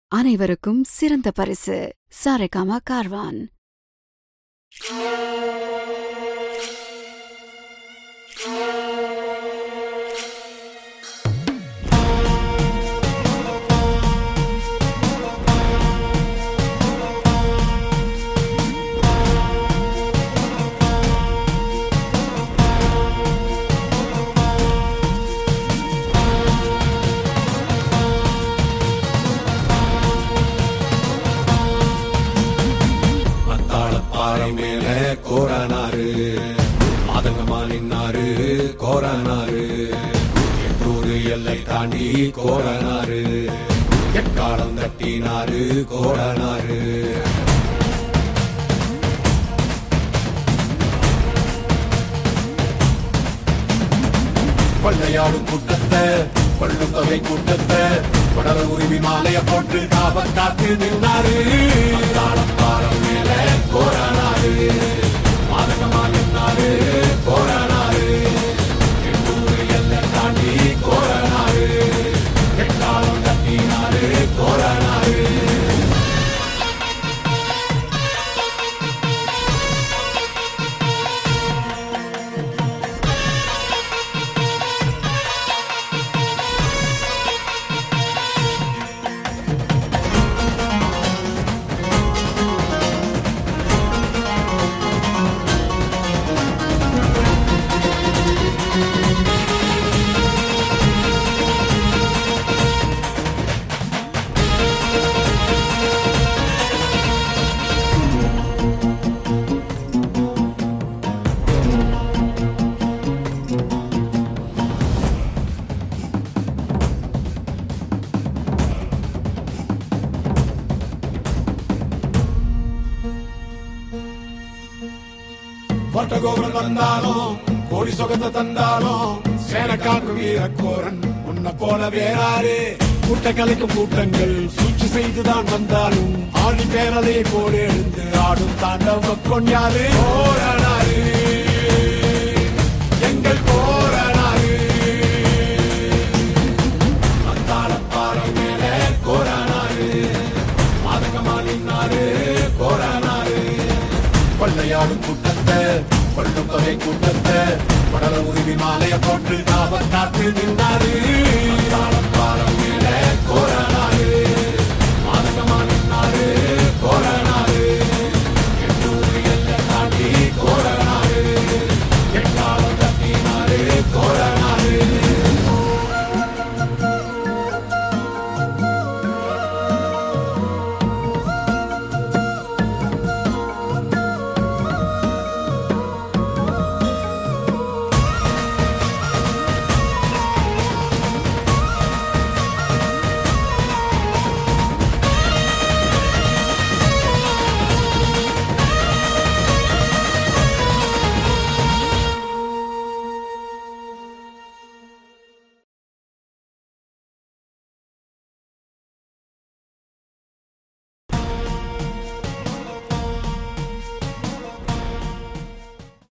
அனைவருக்கும் சிறந்த பரிசு சாரேகாமா கார்வான். கோரானாரு மாதங்கமா நின்னாரு கோரானாரு 800 எல்லை தாண்டி கோரானாரு எக்காலம் தட்டினாரு கோரானாரு கொள்ளையாடும் கூட்டத்தை கொள்ளும் தொகை கூட்டத்தை கொடல உரிமை மாலைய போட்டு காவல் காத்து நின்னாரு பாரம் மேல கோரானாரு மாதகமா நின்னாரு கோரானாரு 800 எல்லை தாண்டி கோரானாரு எக்காலம் தட்டினாரு கோரானாரு கோட்டகோபுரம் வந்தாலும் கோடி சொகத்தை தந்தாலும் சேனக்காக்கு வீரக்கோரன் உன்னை போல வேறாரு கூட்ட கலைக்கும் கூட்டங்கள் சூழ்ச்சி செய்துதான் வந்தாலும் ஆணி பேரலை போடு எழுந்து ஆடும் தாண்டவ கொண்டாரு போரானாரு எங்கள் போரானாரு மத்தாள பாறை மேல கோரானாரு மாதகமா நின்னாரு கோரானாரு கொள்ளையாடும் கூட்டத்தை கொள்ளும் தொகை கூட்டத்தை கொடல உரிமை மாலைய போட்டு காவல் காத்து நின்றாரு பாரம் மேல